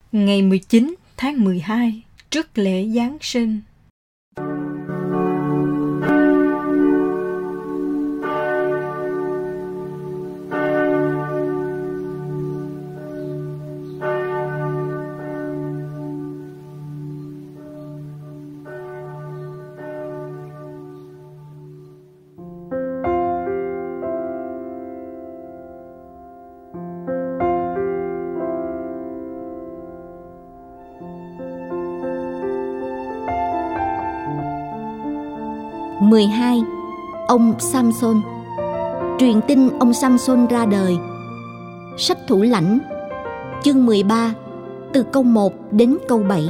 Ngày 19 tháng 12, trước lễ Giáng sinh. Ông Samson. Truyền tin ông Samson ra đời. Sách Thủ lãnh, chương 13, từ câu 1 đến câu 7.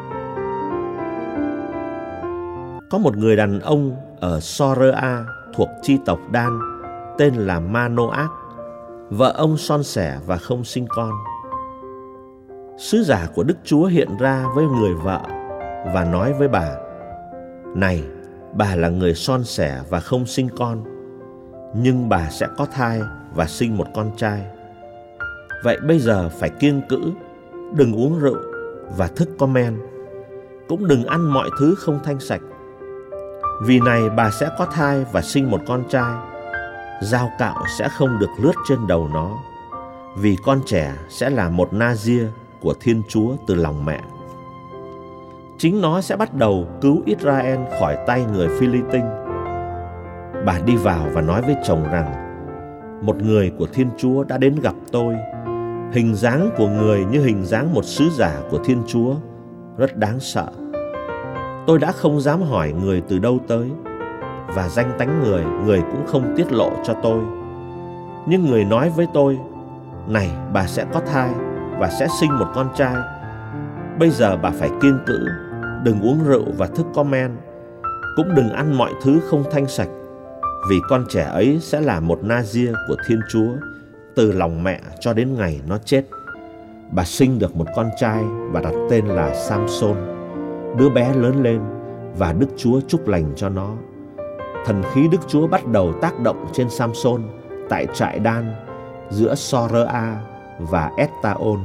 Có một người đàn ông ở Sorea thuộc chi tộc Dan, tên là Manoach. Vợ ông son sẻ và không sinh con. Sứ giả của Đức Chúa hiện ra với người vợ và nói với bà: "Này, bà là người son sẻ và không sinh con, nhưng bà sẽ có thai và sinh một con trai. Vậy bây giờ phải kiêng cữ, đừng uống rượu và thức có men, cũng đừng ăn mọi thứ không thanh sạch. Vì này bà sẽ có thai và sinh một con trai. Dao cạo sẽ không được lướt trên đầu nó, vì con trẻ sẽ là một Na-di-a của Thiên Chúa từ lòng mẹ. Chính nó sẽ bắt đầu cứu Israel khỏi tay người Phi-li-tinh." Bà đi vào và nói với chồng rằng: "Một người của Thiên Chúa đã đến gặp tôi. Hình dáng của người như hình dáng một sứ giả của Thiên Chúa, rất đáng sợ. Tôi đã không dám hỏi người từ đâu tới, và danh tánh người cũng không tiết lộ cho tôi. Nhưng người nói với tôi: Này, bà sẽ có thai và sẽ sinh một con trai. Bây giờ bà phải kiêng cữ, đừng uống rượu và thức có men, cũng đừng ăn mọi thứ không thanh sạch, vì con trẻ ấy sẽ là một Na-di-a của Thiên Chúa từ lòng mẹ cho đến ngày nó chết." Bà sinh được một con trai và đặt tên là Samson. Đứa bé lớn lên và Đức Chúa chúc lành cho nó. Thần khí Đức Chúa bắt đầu tác động trên Samson tại trại Dan giữa Sorea và Estaol.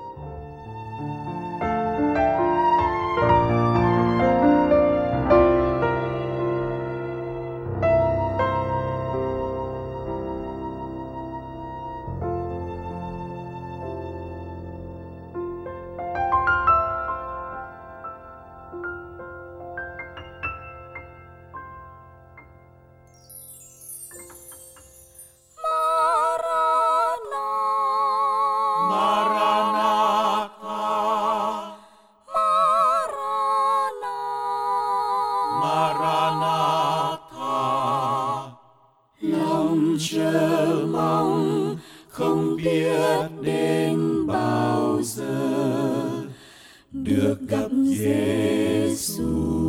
Chờ mong không biết đến bao giờ được gặp Giêsu.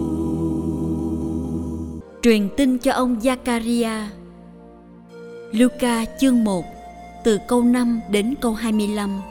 Truyền tin cho ông Zakaria. Luca chương 1, từ câu 5 đến câu 25.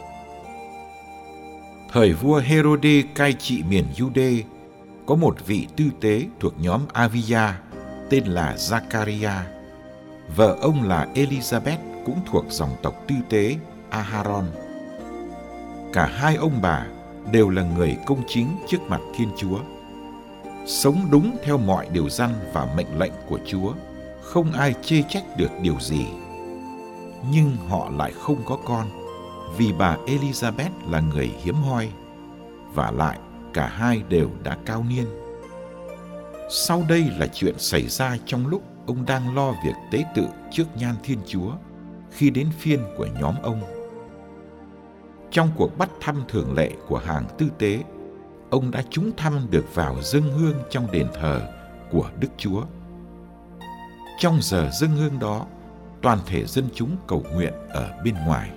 Thời vua Herode cai trị miền Jude, có một vị tư tế thuộc nhóm Abia tên là Zakaria. Vợ ông là Elizabeth, cũng thuộc dòng tộc tư tế Aharon. Cả hai ông bà đều là người công chính trước mặt Thiên Chúa, sống đúng theo mọi điều răn và mệnh lệnh của Chúa, không ai chê trách được điều gì. Nhưng họ lại không có con, vì bà Elizabeth là người hiếm hoi, và lại cả hai đều đã cao niên. Sau đây là chuyện xảy ra trong lúc ông đang lo việc tế tự trước nhan Thiên Chúa, khi đến phiên của nhóm ông. Trong cuộc bắt thăm thường lệ của hàng tư tế, ông đã trúng thăm được vào dâng hương trong đền thờ của Đức Chúa. Trong giờ dâng hương đó, toàn thể dân chúng cầu nguyện ở bên ngoài.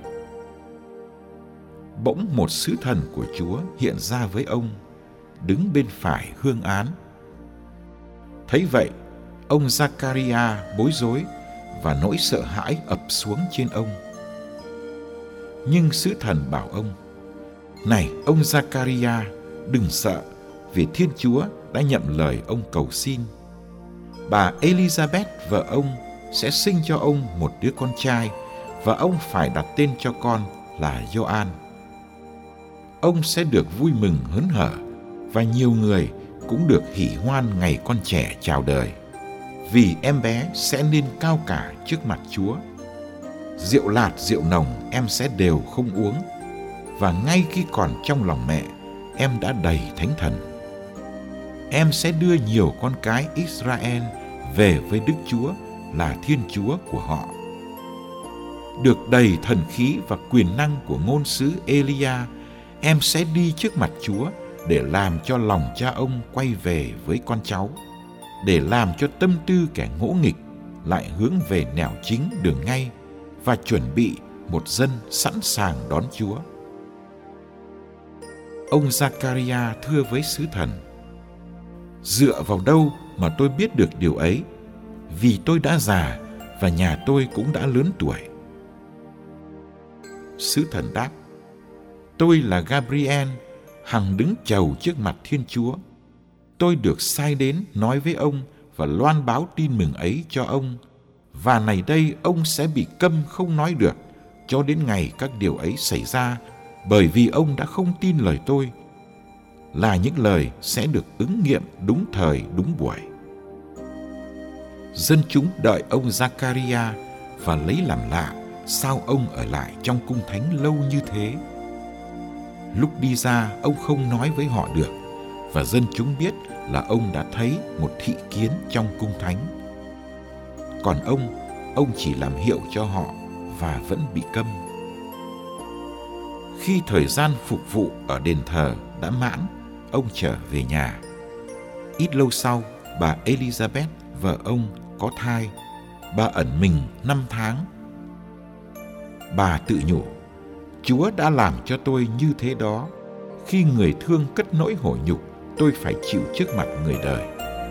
Bỗng một sứ thần của Chúa hiện ra với ông, đứng bên phải hương án. Thấy vậy, ông Zakaria bối rối và nỗi sợ hãi ập xuống trên ông. Nhưng sứ thần bảo ông: "Này ông Zakaria, đừng sợ, vì Thiên Chúa đã nhậm lời ông cầu xin. Bà Elizabeth vợ ông sẽ sinh cho ông một đứa con trai, và ông phải đặt tên cho con là Gioan. ông sẽ được vui mừng hớn hở, và nhiều người cũng được hỉ hoan ngày con trẻ chào đời, vì em bé sẽ nên cao cả trước mặt Chúa. Rượu lạt rượu nồng em sẽ đều không uống, và ngay khi còn trong lòng mẹ, em đã đầy Thánh Thần. Em sẽ đưa nhiều con cái Israel về với Đức Chúa là Thiên Chúa của họ. Được đầy thần khí và quyền năng của ngôn sứ Elia, em sẽ đi trước mặt Chúa để làm cho lòng cha ông quay về với con cháu, để làm cho tâm tư kẻ ngỗ nghịch lại hướng về nẻo chính đường ngay, và chuẩn bị một dân sẵn sàng đón Chúa. Ông Zachariah thưa với sứ thần: dựa vào đâu mà tôi biết được điều ấy, vì tôi đã già và nhà tôi cũng đã lớn tuổi. Sứ thần đáp: tôi là Gabriel, hằng đứng chầu trước mặt Thiên Chúa. Tôi được sai đến nói với ông và loan báo tin mừng ấy cho ông, và này đây ông sẽ bị câm không nói được cho đến ngày các điều ấy xảy ra, bởi vì ông đã không tin lời tôi, là những lời sẽ được ứng nghiệm đúng thời đúng buổi. Dân chúng đợi ông Zachariah và lấy làm lạ sao ông ở lại trong cung thánh lâu như thế. Lúc đi ra, ông không nói với họ được, và dân chúng biết là ông đã thấy một thị kiến trong cung thánh. Còn ông chỉ làm hiệu cho họ và vẫn bị câm. Khi thời gian phục vụ ở đền thờ đã mãn, ông trở về nhà. Ít lâu sau, bà Elizabeth, vợ ông, có thai. Bà ẩn mình 5 tháng. Bà tự nhủ: Chúa đã làm cho tôi như thế đó. Khi người thương cất nỗi hổ nhục, tôi phải chịu trước mặt người đời.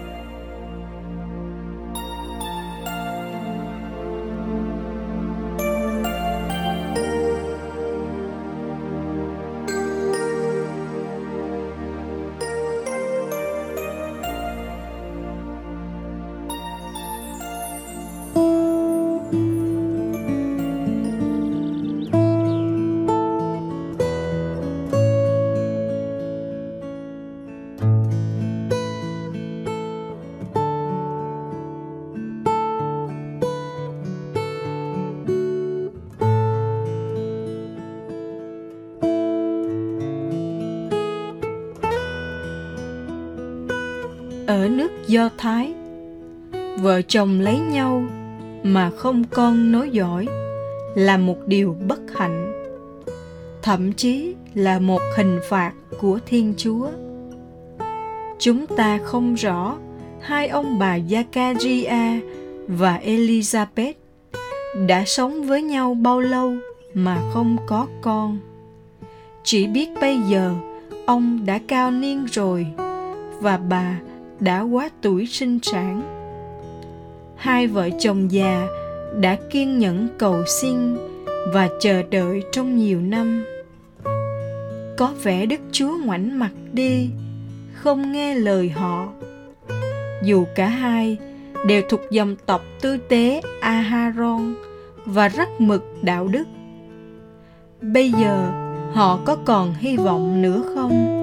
Ở nước Do Thái, vợ chồng lấy nhau mà không con nối dõi là một điều bất hạnh, thậm chí là một hình phạt của Thiên Chúa. Chúng ta không rõ hai ông bà Zachariah và Elizabeth đã sống với nhau bao lâu mà không có con. Chỉ biết bây giờ ông đã cao niên rồi và bà đã quá tuổi sinh sản. Hai vợ chồng già đã kiên nhẫn cầu xin và chờ đợi trong nhiều năm. Có vẻ Đức Chúa ngoảnh mặt đi, không nghe lời họ. Dù cả hai đều thuộc dòng tộc tư tế Aharon và rất mực đạo đức, bây giờ họ có còn hy vọng nữa không?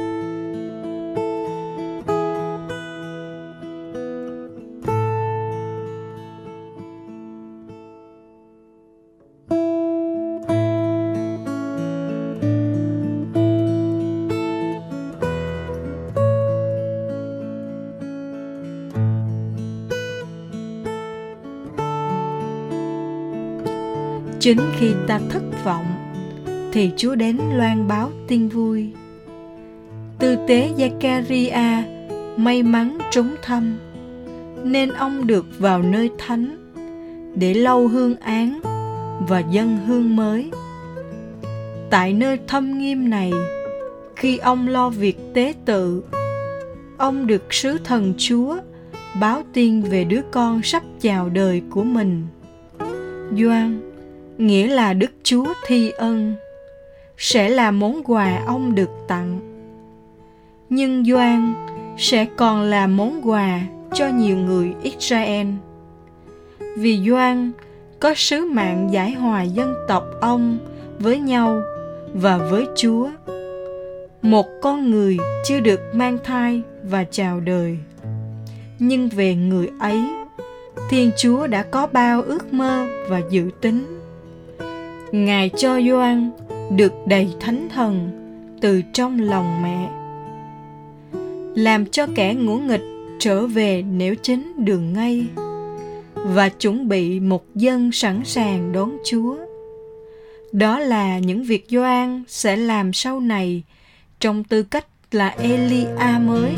Chính khi ta thất vọng thì Chúa đến loan báo tin vui. Tư tế Zachariah may mắn trúng thăm, nên ông được vào nơi thánh để lau hương án và dâng hương mới. Tại nơi thâm nghiêm này, khi ông lo việc tế tự, ông được sứ thần Chúa báo tin về đứa con sắp chào đời của mình. Gioan, nghĩa là Đức Chúa thi ân, sẽ là món quà ông được tặng. Nhưng Gioan sẽ còn là món quà cho nhiều người Israel, vì Gioan có sứ mạng giải hòa dân tộc ông với nhau và với Chúa. một con người chưa được mang thai và chào đời. Nhưng về người ấy, Thiên Chúa đã có bao ước mơ và dự tính. Ngài cho Gioan được đầy Thánh Thần từ trong lòng mẹ, làm cho kẻ ngỗ nghịch trở về nẻo chính đường ngay, và chuẩn bị một dân sẵn sàng đón Chúa. Đó là những việc Gioan sẽ làm sau này trong tư cách là Elia mới.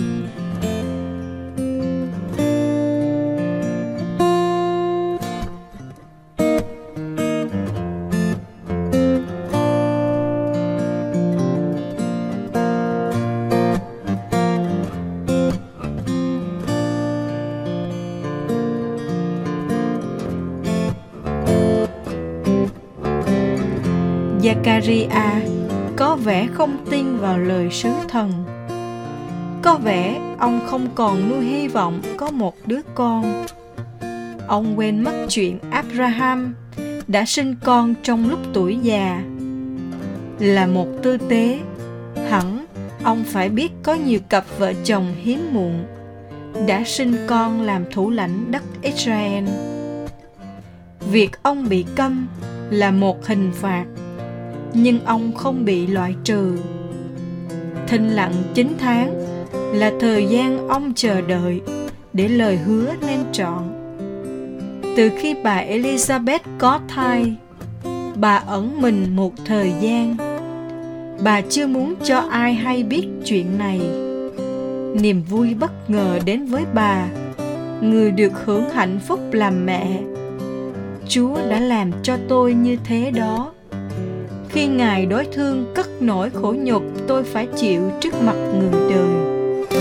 Zakaria có vẻ không tin vào lời sứ thần. Có vẻ ông không còn nuôi hy vọng có một đứa con. Ông quên mất chuyện Abraham đã sinh con trong lúc tuổi già. Là một tư tế, hẳn ông phải biết có nhiều cặp vợ chồng hiếm muộn đã sinh con làm thủ lãnh đất Israel. Việc ông bị câm là một hình phạt, nhưng ông không bị loại trừ. Thinh lặng 9 tháng là thời gian ông chờ đợi để lời hứa nên trọn. Từ khi bà Elizabeth có thai, bà ẩn mình một thời gian. Bà chưa muốn cho ai hay biết chuyện này. Niềm vui bất ngờ đến với bà, người được hưởng hạnh phúc làm mẹ. Chúa đã làm cho tôi như thế đó. Khi Ngài đối thương cất nỗi khổ nhục tôi phải chịu trước mặt người đời.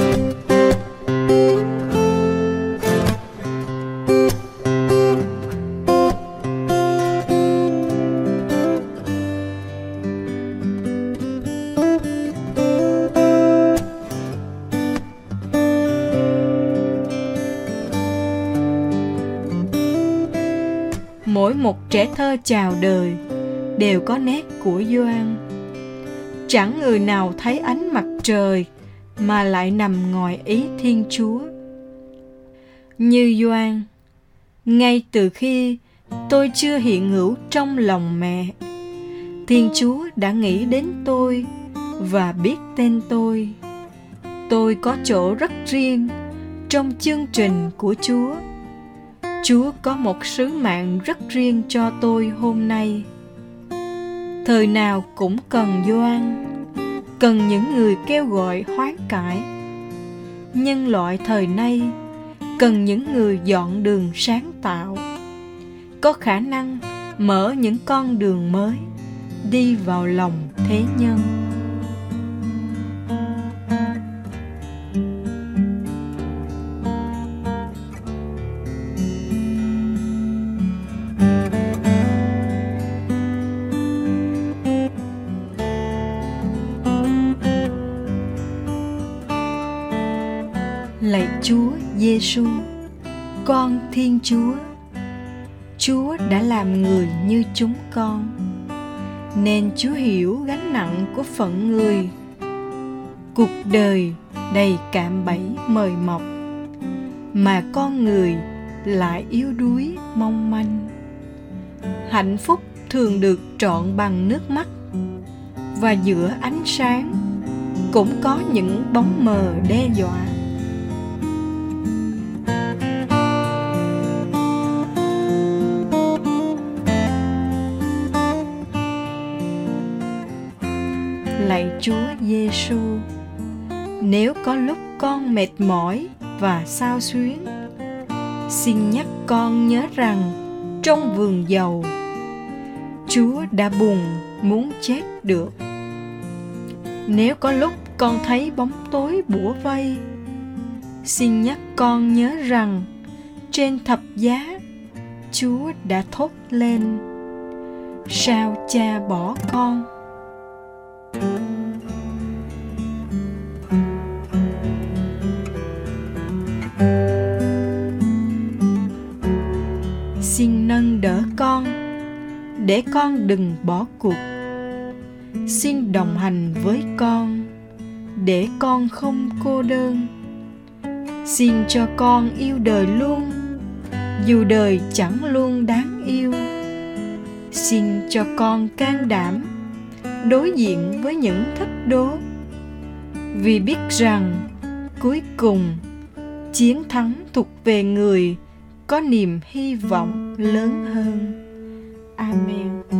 Mỗi một trẻ thơ chào đời đều có nét của Gioan. Chẳng người nào thấy ánh mặt trời mà lại nằm ngoài ý Thiên Chúa. Như Gioan, ngay từ khi tôi chưa hiện hữu trong lòng mẹ, Thiên Chúa đã nghĩ đến tôi và biết tên tôi. Tôi có chỗ rất riêng trong chương trình của Chúa. Chúa có một sứ mạng rất riêng cho tôi hôm nay. Thời nào cũng cần Gioan, cần những người kêu gọi hoán cải. Nhân loại thời nay cần những người dọn đường sáng tạo, có khả năng mở những con đường mới đi vào lòng thế nhân. Lạy Chúa Giêsu, con Thiên Chúa, Chúa đã làm người như chúng con, nên Chúa hiểu gánh nặng của phận người. Cuộc đời đầy cạm bẫy mời mọc, mà con người lại yếu đuối mong manh. Hạnh phúc thường được trọn bằng nước mắt, và giữa ánh sáng cũng có những bóng mờ đe dọa. Lạy Chúa Giêsu, nếu có lúc con mệt mỏi và xao xuyến, xin nhắc con nhớ rằng trong vườn dầu, Chúa đã buồn muốn chết được. Nếu có lúc con thấy bóng tối bủa vây, xin nhắc con nhớ rằng trên thập giá, Chúa đã thốt lên: sao Cha bỏ con? Xin nâng đỡ con, để con đừng bỏ cuộc. Xin đồng hành với con, để con không cô đơn. Xin cho con yêu đời luôn, dù đời chẳng luôn đáng yêu. Xin cho con can đảm đối diện với những thách đố, vì biết rằng cuối cùng chiến thắng thuộc về người có niềm hy vọng lớn hơn. Amen.